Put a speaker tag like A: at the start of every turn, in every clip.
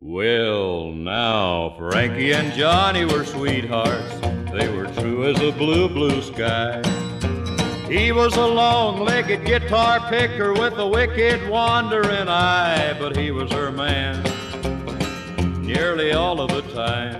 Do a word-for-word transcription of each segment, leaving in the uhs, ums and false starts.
A: Well, now, Frankie and Johnny were sweethearts. They were true as a blue, blue sky. He was a long-legged guitar picker with a wicked wandering eye, but he was her man nearly all of the time.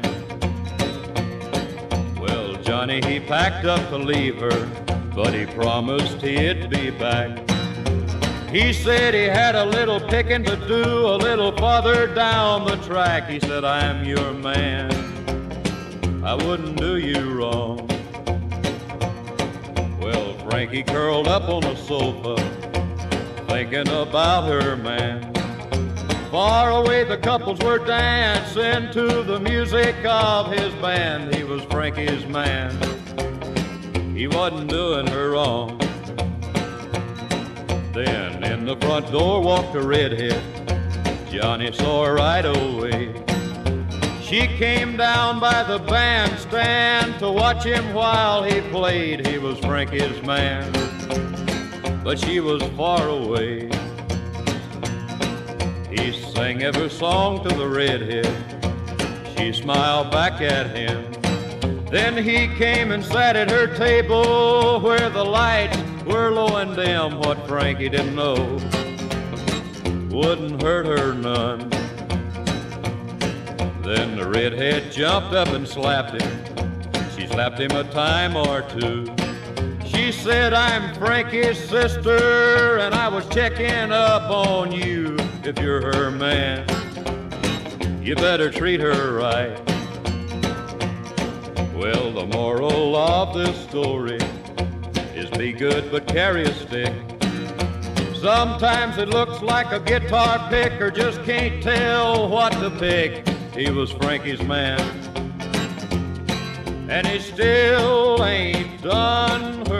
A: Well, Johnny, he packed up to leave her, but he promised he'd be back. He said he had a little picking to do a little farther down the track. He said, I'm your man, I wouldn't do you wrong. Well, Frankie curled up on the sofa, thinking about her man. Far away the couples were dancing to the music of his band. He was Frankie's man, he wasn't doing her wrong. Then in the front door walked a redhead. Johnny saw her right away. She came down by the bandstand to watch him while he played. He was Frankie's man, but she was far away. He sang every song to the redhead. She smiled back at him. Then he came and sat at her table where the lights were low and dim. What Frankie didn't know wouldn't hurt her none. Then the redhead jumped up and slapped him. She slapped him a time or two. She said, I'm Frankie's sister, and I was checking up on you. If you're her man, you better treat her right. Well, the moral of this story is be good but carry a stick. Sometimes it looks like a guitar picker just can't tell what to pick. He was Frankie's man, and he still ain't done her